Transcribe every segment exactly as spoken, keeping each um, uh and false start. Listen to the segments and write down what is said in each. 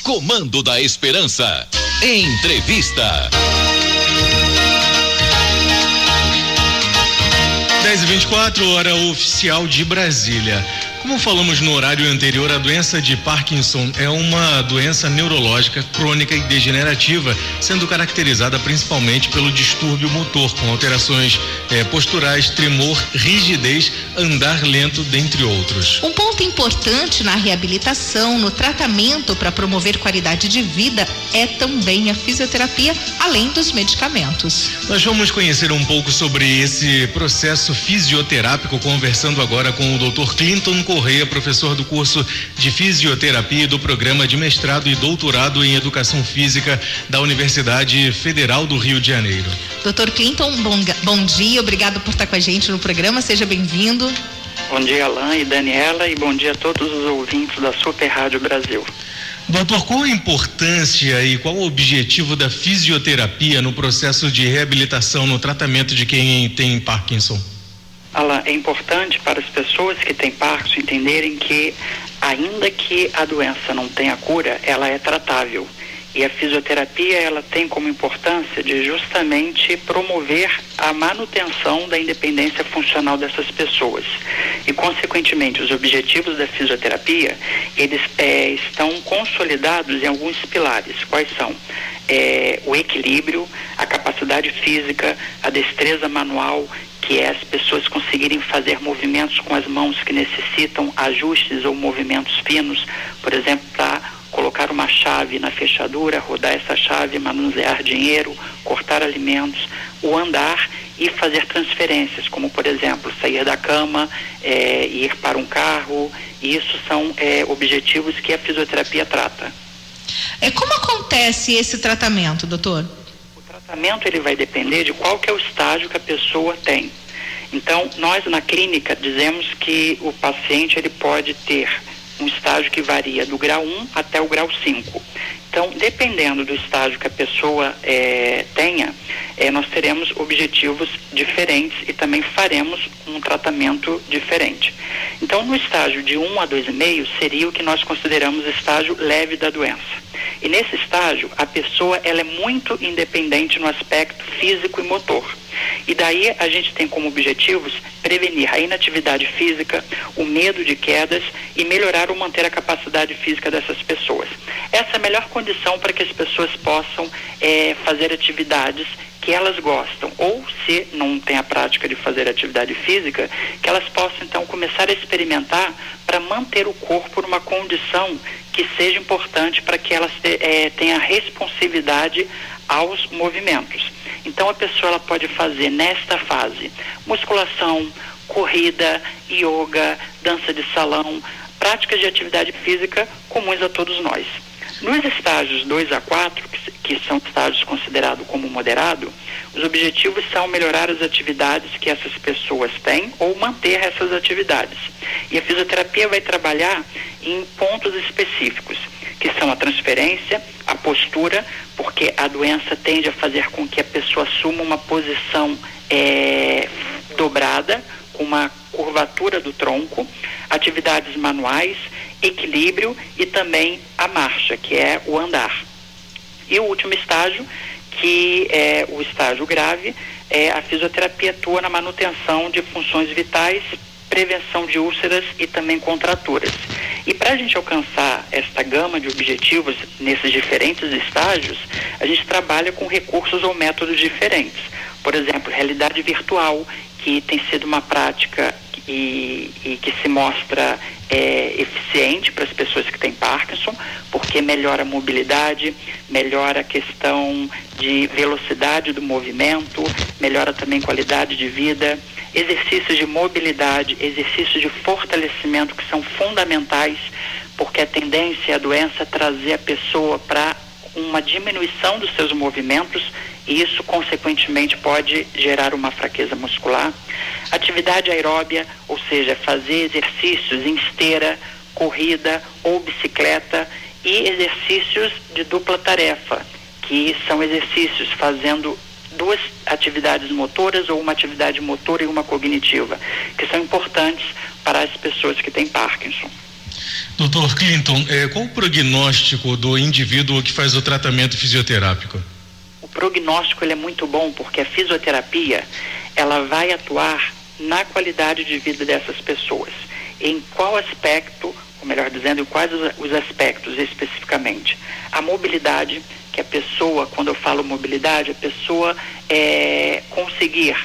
Comando da Esperança. Entrevista. dez e vinte e quatro, hora oficial de Brasília. Como falamos no horário anterior, a doença de Parkinson é uma doença neurológica crônica e degenerativa, sendo caracterizada principalmente pelo distúrbio motor, com alterações eh, posturais, tremor, rigidez, andar lento, dentre outros. Um ponto importante na reabilitação, no tratamento para promover qualidade de vida, é também a fisioterapia, além dos medicamentos. Nós vamos conhecer um pouco sobre esse processo fisioterápico, conversando agora com o doutor Clinton Correia, professor do curso de fisioterapia e do programa de mestrado e doutorado em educação física da Universidade Federal do Rio de Janeiro. doutor Clinton, bom, bom dia, obrigado por estar com a gente no programa, seja bem-vindo. Bom dia, Alain e Daniela, e bom dia a todos os ouvintes da Super Rádio Brasil. Doutor, qual a importância e qual o objetivo da fisioterapia no processo de reabilitação, no tratamento de quem tem Parkinson? Alain, é importante para as pessoas que têm Parkinson entenderem que, ainda que a doença não tenha cura, ela é tratável. E a fisioterapia, ela tem como importância de justamente promover a manutenção da independência funcional dessas pessoas. E, consequentemente, os objetivos da fisioterapia, eles é, estão consolidados em alguns pilares. Quais são? É, o equilíbrio, a capacidade física, a destreza manual, que é as pessoas conseguirem fazer movimentos com as mãos que necessitam ajustes ou movimentos finos, por exemplo, para colocar uma chave na fechadura, rodar essa chave, manusear dinheiro, cortar alimentos, o andar e fazer transferências, como, por exemplo, sair da cama, é, ir para um carro. Isso são é, objetivos que a fisioterapia trata. É, como acontece esse tratamento, doutor? O tratamento ele vai depender de qual que é o estágio que a pessoa tem. Então, nós na clínica dizemos que o paciente ele pode ter um estágio que varia do grau um até o grau cinco. Então, dependendo do estágio que a pessoa é, tenha, é, nós teremos objetivos diferentes e também faremos um tratamento diferente. Então, no estágio de um a dois vírgula cinco seria o que nós consideramos estágio leve da doença. E nesse estágio, a pessoa ela é muito independente no aspecto físico e motor. E daí a gente tem como objetivos prevenir a inatividade física, o medo de quedas e melhorar ou manter a capacidade física dessas pessoas. Essa é a melhor condição para que as pessoas possam é, fazer atividades que elas gostam, ou se não tem a prática de fazer atividade física, que elas possam então começar a experimentar para manter o corpo numa condição que seja importante para que elas te, é, tenham responsividade aos movimentos. Então a pessoa ela pode fazer nesta fase musculação, corrida, yoga, dança de salão, práticas de atividade física comuns a todos nós. Nos estágios dois a quatro, que, que são estágios considerados como moderado, os objetivos são melhorar as atividades que essas pessoas têm ou manter essas atividades. E a fisioterapia vai trabalhar em pontos específicos, que são a transferência, a postura, porque a doença tende a fazer com que a pessoa assuma uma posição é, dobrada, com uma curvatura do tronco, atividades manuais, equilíbrio e também a marcha, que é o andar. E o último estágio, que é o estágio grave, é a fisioterapia atua na manutenção de funções vitais, prevenção de úlceras e também contraturas. E para a gente alcançar esta gama de objetivos nesses diferentes estágios, a gente trabalha com recursos ou métodos diferentes. Por exemplo, realidade virtual, que tem sido uma prática e, e que se mostra é, eficiente para as pessoas que têm Parkinson, porque melhora a mobilidade, melhora a questão de velocidade do movimento, melhora também qualidade de vida, exercícios de mobilidade, exercícios de fortalecimento que são fundamentais, porque a tendência é a doença trazer a pessoa para uma diminuição dos seus movimentos e isso, consequentemente, pode gerar uma fraqueza muscular. Atividade aeróbia, ou seja, fazer exercícios em esteira, corrida ou bicicleta e exercícios de dupla tarefa, que são exercícios fazendo duas atividades motoras ou uma atividade motora e uma cognitiva, que são importantes para as pessoas que têm Parkinson. Doutor Clinton, eh, qual o prognóstico do indivíduo que faz o tratamento fisioterápico? O prognóstico ele é muito bom porque a fisioterapia ela vai atuar na qualidade de vida dessas pessoas. Em qual aspecto, ou melhor dizendo, em quais os, os aspectos especificamente? A mobilidade, que a pessoa, quando eu falo mobilidade, a pessoa é, conseguir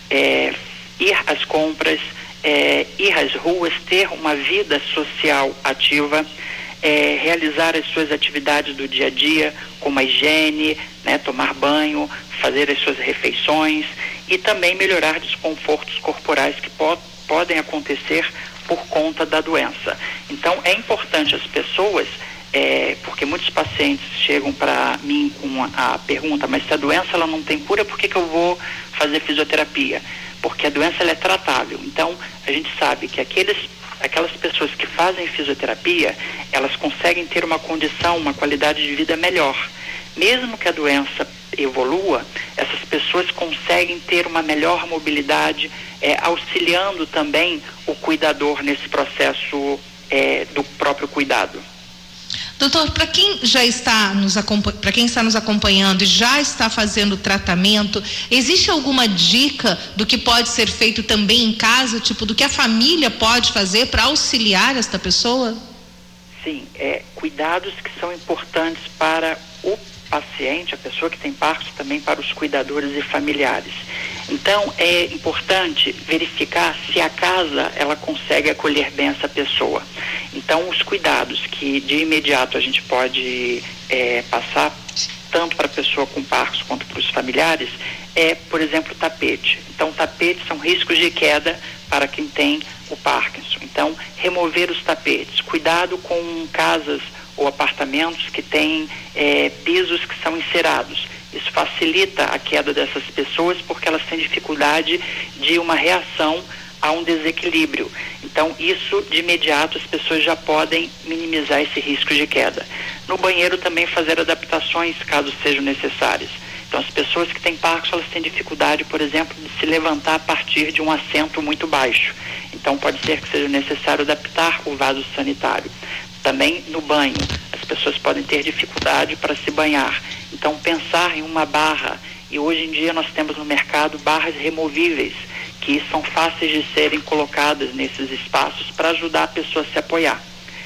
é, ir às compras, é, ir às ruas, ter uma vida social ativa, é, realizar as suas atividades do dia a dia, como a higiene, né, tomar banho, fazer as suas refeições e também melhorar desconfortos corporais que po- podem acontecer por conta da doença. Então, é importante as pessoas, é, porque muitos pacientes chegam para mim com a, a pergunta, mas se a doença ela não tem cura, por que que eu vou fazer fisioterapia? Porque a doença ela é tratável. Então, a gente sabe que aqueles, aquelas pessoas que fazem fisioterapia, elas conseguem ter uma condição, uma qualidade de vida melhor. Mesmo que a doença evolua, essas pessoas conseguem ter uma melhor mobilidade, é, auxiliando também o cuidador nesse processo é, do próprio cuidado. Doutor, para quem já está nos para quem está nos acompanhando e já está fazendo tratamento, existe alguma dica do que pode ser feito também em casa, tipo do que a família pode fazer para auxiliar esta pessoa? Sim, é, cuidados que são importantes para o paciente, a pessoa que tem Parkinson, também para os cuidadores e familiares. Então, é importante verificar se a casa, ela consegue acolher bem essa pessoa. Então, os cuidados que de imediato a gente pode é, passar, tanto para a pessoa com Parkinson quanto para os familiares, é, por exemplo, tapete. Então, tapetes são riscos de queda para quem tem o Parkinson. Então, remover os tapetes. Cuidado com casas ou apartamentos que têm é, pisos que são encerados. Isso facilita a queda dessas pessoas porque elas têm dificuldade de uma reação a um desequilíbrio. Então, isso de imediato as pessoas já podem minimizar esse risco de queda. No banheiro também fazer adaptações caso sejam necessárias. Então, as pessoas que têm Parkinson, elas têm dificuldade, por exemplo, de se levantar a partir de um assento muito baixo. Então, pode ser que seja necessário adaptar o vaso sanitário. Também no banho, as pessoas podem ter dificuldade para se banhar. Então, pensar em uma barra, e hoje em dia nós temos no mercado barras removíveis, que são fáceis de serem colocadas nesses espaços para ajudar a pessoa a se apoiar.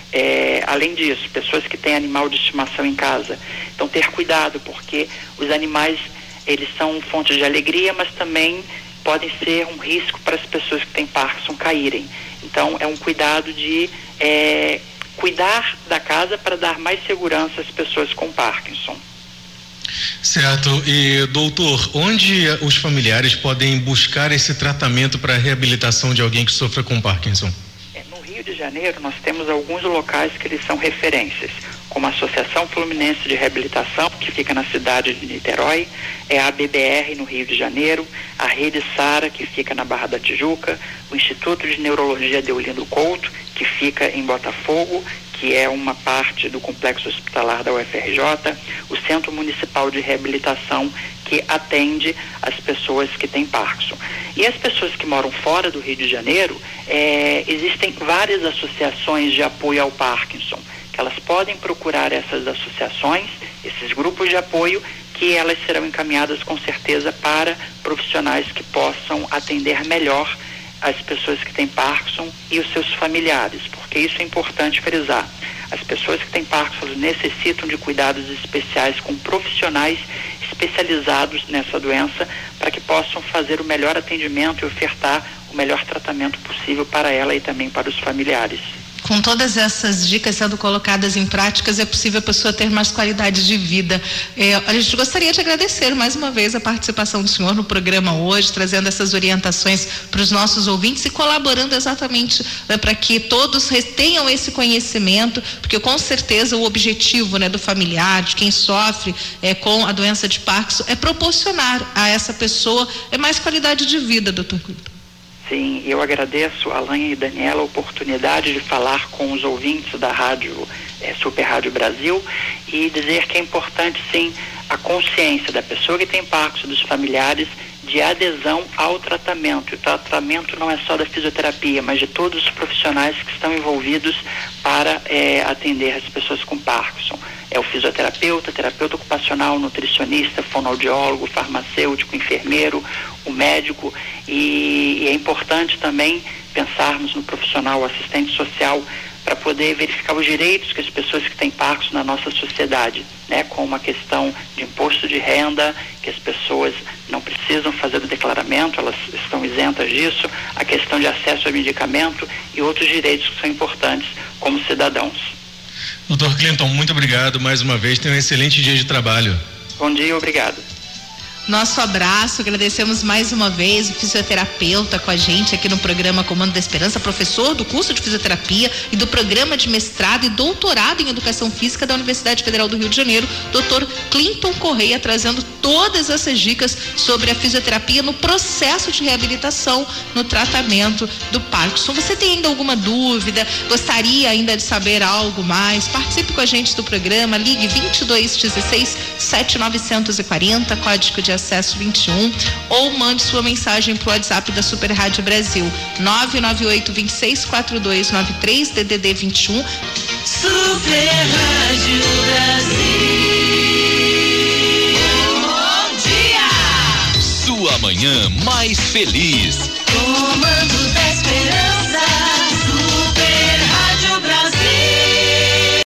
É, além disso, pessoas que têm animal de estimação em casa, então ter cuidado, porque os animais, eles são fonte de alegria, mas também podem ser um risco para as pessoas que têm Parkinson caírem. Então, é um cuidado de é, cuidar da casa para dar mais segurança às pessoas com Parkinson. Certo. E, doutor, onde os familiares podem buscar esse tratamento para a reabilitação de alguém que sofra com Parkinson? É, no Rio de Janeiro, nós temos alguns locais que eles são referências, como a Associação Fluminense de Reabilitação, que fica na cidade de Niterói, é a A B B R no Rio de Janeiro, a Rede Sara, que fica na Barra da Tijuca, o Instituto de Neurologia Deolindo Couto, que fica em Botafogo, que é uma parte do complexo hospitalar da U F R J, o Centro Municipal de Reabilitação, que atende as pessoas que têm Parkinson. E as pessoas que moram fora do Rio de Janeiro, é, existem várias associações de apoio ao Parkinson, que elas podem procurar essas associações, esses grupos de apoio, que elas serão encaminhadas com certeza para profissionais que possam atender melhor as pessoas que têm Parkinson e os seus familiares, porque isso é importante frisar. As pessoas que têm Parkinson necessitam de cuidados especiais com profissionais especializados nessa doença para que possam fazer o melhor atendimento e ofertar o melhor tratamento possível para ela e também para os familiares. Com todas essas dicas sendo colocadas em práticas, é possível a pessoa ter mais qualidade de vida. É, a gente gostaria de agradecer mais uma vez a participação do senhor no programa hoje, trazendo essas orientações para os nossos ouvintes e colaborando exatamente, né, para que todos tenham esse conhecimento, porque com certeza o objetivo, né, do familiar, de quem sofre é, com a doença de Parkinson, é proporcionar a essa pessoa é mais qualidade de vida, doutor Clinton. Sim, eu agradeço a Alan e Daniela a oportunidade de falar com os ouvintes da rádio é, Super Rádio Brasil e dizer que é importante sim a consciência da pessoa que tem Parkinson, dos familiares, de adesão ao tratamento. O tratamento não é só da fisioterapia, mas de todos os profissionais que estão envolvidos para é, atender as pessoas com Parkinson. É o fisioterapeuta, terapeuta ocupacional, nutricionista, fonoaudiólogo, farmacêutico, enfermeiro, o médico, e, e é importante também pensarmos no profissional assistente social para poder verificar os direitos que as pessoas que têm Parkinson na nossa sociedade, né, como a questão de imposto de renda, que as pessoas não precisam fazer o declaramento, elas estão isentas disso, a questão de acesso a medicamento e outros direitos que são importantes como cidadãos. doutor Clinton, muito obrigado mais uma vez, tenha um excelente dia de trabalho. Bom dia, obrigado. Nosso abraço, agradecemos mais uma vez o fisioterapeuta com a gente aqui no programa Comando da Esperança, professor do curso de fisioterapia e do programa de mestrado e doutorado em educação física da Universidade Federal do Rio de Janeiro, doutor Clinton Correia, trazendo todas essas dicas sobre a fisioterapia no processo de reabilitação, no tratamento do Parkinson. Você tem ainda alguma dúvida? Gostaria ainda de saber algo mais? Participe com a gente do programa, ligue vinte e dois dezesseis, sete nove quatro zero, código de acesso vinte e um, ou mande sua mensagem para o WhatsApp da Super Rádio Brasil, nove nove oito, dois seis quatro dois nove três, D D D vinte e um. Super Rádio Brasil. Bom dia! Sua manhã mais feliz. Comando da Esperança.